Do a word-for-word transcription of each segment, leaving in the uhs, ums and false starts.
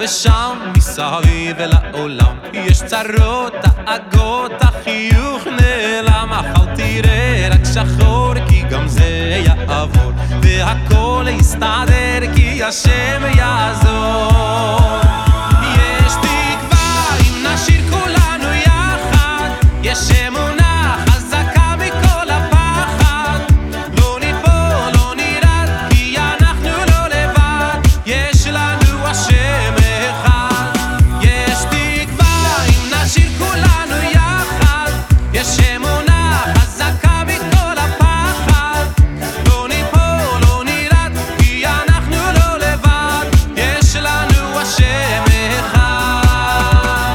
ושם מסביב אל העולם יש צרות, דאגות, החיוך נעלם. אך תראה רק שחור כי גם זה יעבור, והכל יסתדר כי השם יעזור. יש תקווה אם נשיר כולנו יחד, יש אמונה חזקה מכל הפחד. לא ניפול, לא נרד, כי אנחנו לא לבד, יש לנו השם אחד. יש תקווה אם נשיר כולנו יחד, יש אמונה חזקה מכל הפחד. לא ניפול, לא נרד, כי אנחנו לא לבד, יש לנו השם אחד.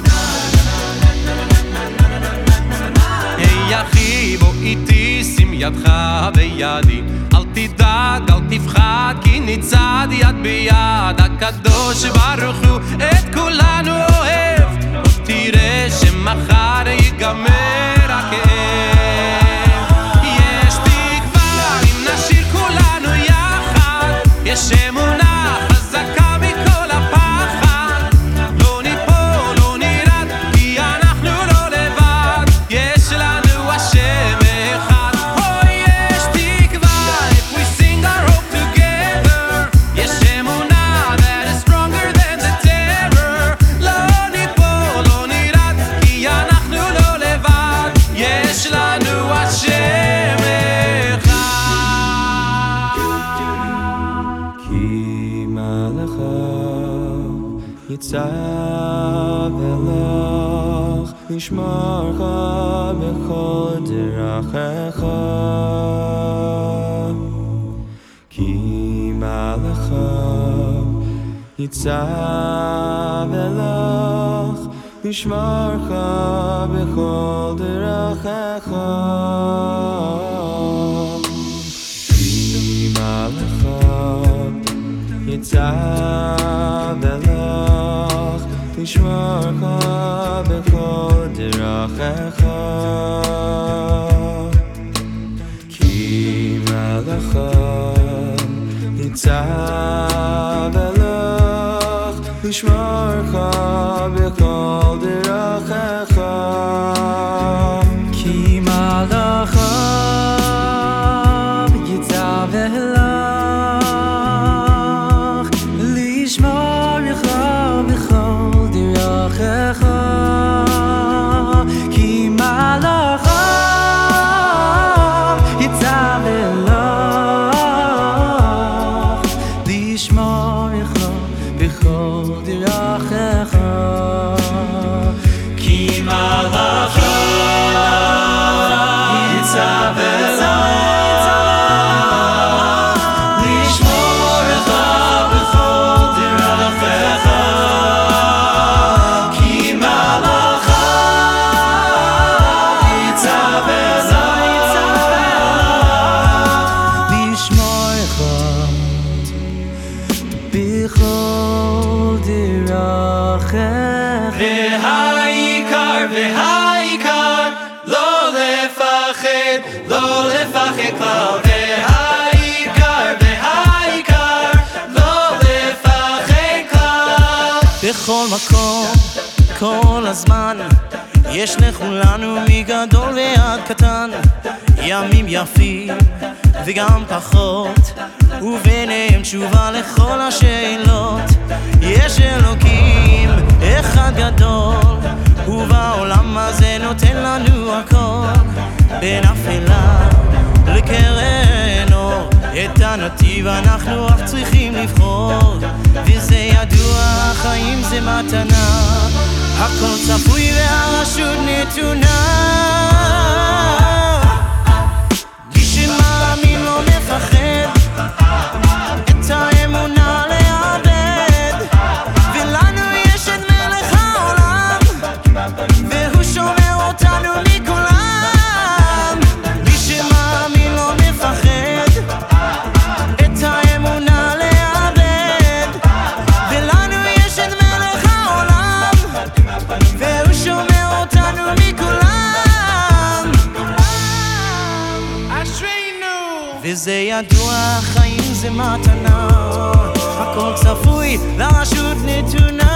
היי אחי בוא איתי, שים ידך בידי, אל תדאג אל תפחד כי נצעד יד ביד. הקדוש ברוך הוא את כולנו אוהב, עוד תראה שמחר ייגמר הכאב. יש תקווה אם נשיר כולנו יחד, יש אמונה חזקה מכל הפחד. לא ניפול, לא נרד, כי אנחנו לא לבד, יש לנו השם אחד. Oh, יש תקווה if we sing our hope together, יש אמונה that is stronger than the terror. לא ניפול, לא נרד, כי אנחנו לא לבד, יש לנו השם אחד. כי מלאכיו יצב אלך, לשמרך בכל דרכיך. כי מלאכיו יצב אלך, לשמרך בכל דרכיך. כי מלאכיו יצב אלך, לשמרך בכל דרכיך. כי מלאכיו יצב אלך, לשמרך בכל דרכיך. כי מלאכיו יצב אלך, לשמרך בכל דרכיך. כי מלאכיו יצב אלך, לשמרך בכל דרכיך. כי מלאכיו יצב אלך, לשמרך בכל דרכיך. כי מלאכיו יצב אלך, לשמרך בכל דרכיך. והעיקר והעיקר לא לפחד, לא לפחד כלל. והעיקר והעיקר לא לפחד כלל. בכל מקום, כל הזמן, יש לכולנו מגדול ועד קטן, ימים יפים וגם פחות, וביניהם תשובה לכל השאלות. יש אלוקים אחד גדול, ובעולם הזה נותן לנו הכל. בין אפלה לקרן אור, את הנתיב אנחנו רק צריכים לבחור. וזה ידוע, החיים זה מתנה, הכל צפוי והרשות נתונה. מי שמאמין לא מפחד, את האמונה לאבד. ולנו יש את מלך העולם, והוא שומר אותנו מכולם. מי שמאמין לא מפחד, את האמונה לאבד. ולנו יש את מלך העולם, והוא שומר אותנו מכולם. וזה ידוע, החיים זה מתנה, הכל צפוי לרשות נתונה